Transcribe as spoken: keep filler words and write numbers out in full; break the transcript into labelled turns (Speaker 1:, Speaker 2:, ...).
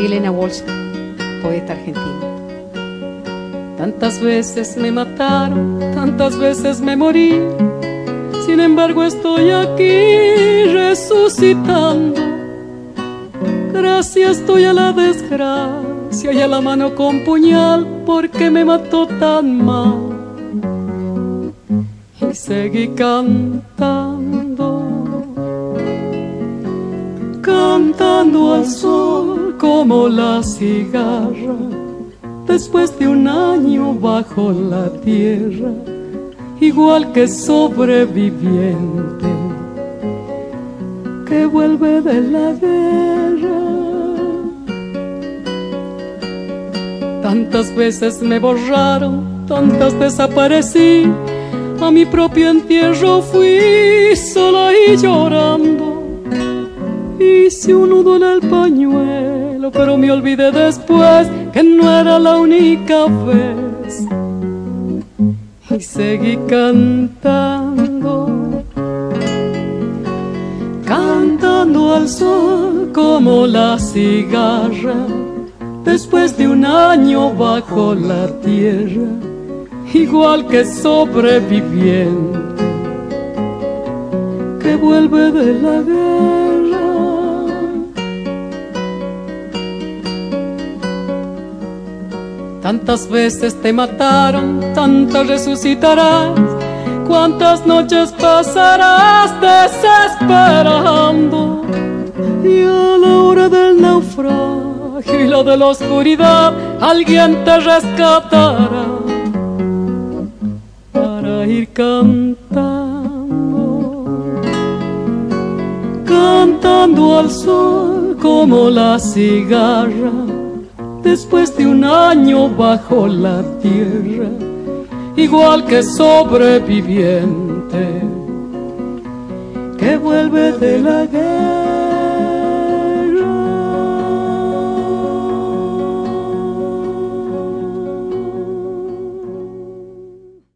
Speaker 1: María Elena Walsh, poeta argentina. Tantas veces me mataron, tantas veces me morí, sin embargo estoy aquí resucitando. Gracias estoy a la desgracia y a la mano con puñal, porque me mató tan mal. Y seguí cantando, cantando al sol como la cigarra, después de un año bajo la tierra, igual que sobreviviente que vuelve de la guerra. Tantas veces me borraron, tantas desaparecí, a mi propio entierro fui sola y llorando. Hice un nudo en el pañuelo, pero me olvidé después que no era la única vez. Y seguí cantando, cantando al sol como la cigarra, después de un año bajo la tierra, igual que sobreviviente que vuelve de la guerra. Tantas veces te mataron, tantas resucitarás, cuántas noches pasarás desesperando, y a la hora del naufragio y la de la oscuridad alguien te rescatará para ir cantando, cantando al sol como la cigarra, después de un año bajo la tierra, igual que sobreviviente que vuelve de la guerra.